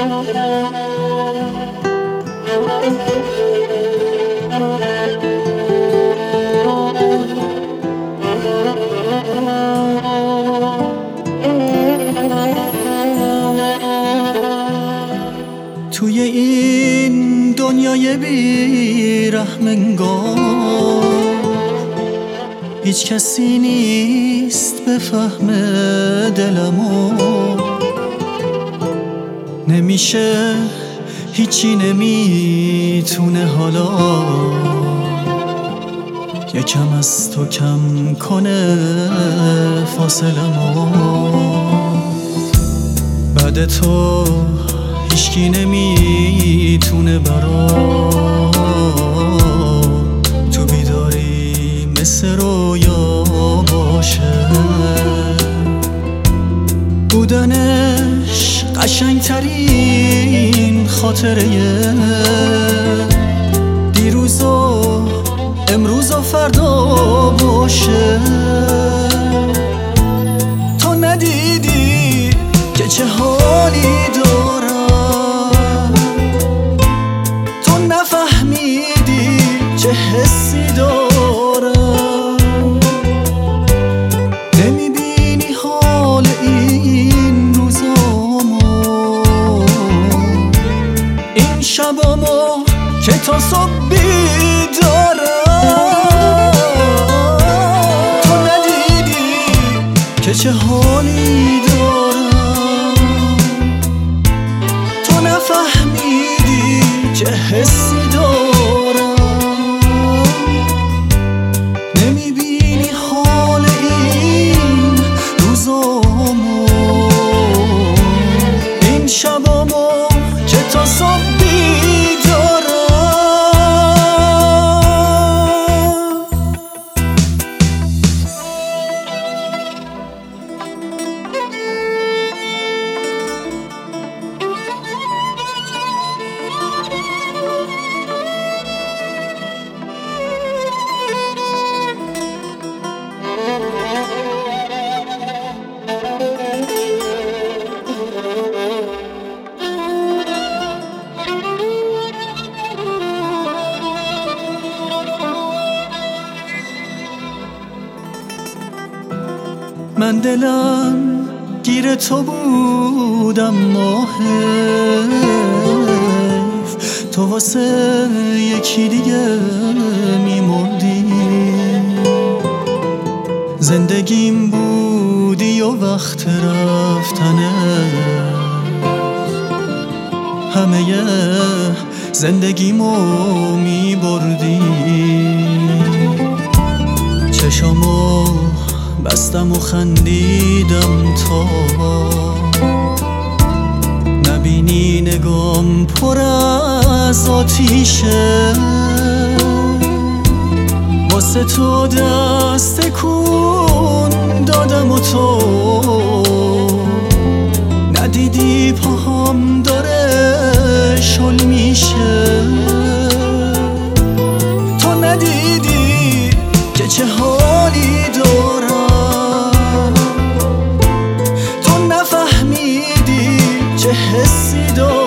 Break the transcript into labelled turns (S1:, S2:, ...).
S1: توی این دنیای بی رحم انگار هیچ کسی نیست بفهمه دلمو، نمیشه هیچی نمیتونه حالا یکم از تو کم کنه فاصلمو. بعد تو هیچکی نمیتونه برام تو بیداری مثل رویا باشه. بودنش قشنگترین خاطره دیروز و امروز و فردا باشه. تو ندیدی که چه حالی دارم، تو نفهمیدی چه حسی دارم، نمیبینی حال این روزامو، این شبامو که تا صبح بیدارم. تو ندیدی که چه حالی دارم، تو نفهمیدی چه حسی دارم، نمیبینی حال این روزامو، این شبامو که تا صبح بیدارم. من دلم گیر تو بودم حیف تو واسه یکی دیگه میمردی. زندگیم بودی و وقت رفتنه همه زندگیمو میبردی. چشامو بستم و خندیدم تا نبینی نگام پر از آتیشه. واسه تو دست تکون دادم و تو ندیدی پاهام داره شل میشه. تو ندیدی که چه حالی دارم، تو نفهمیدی چه حسی دارم،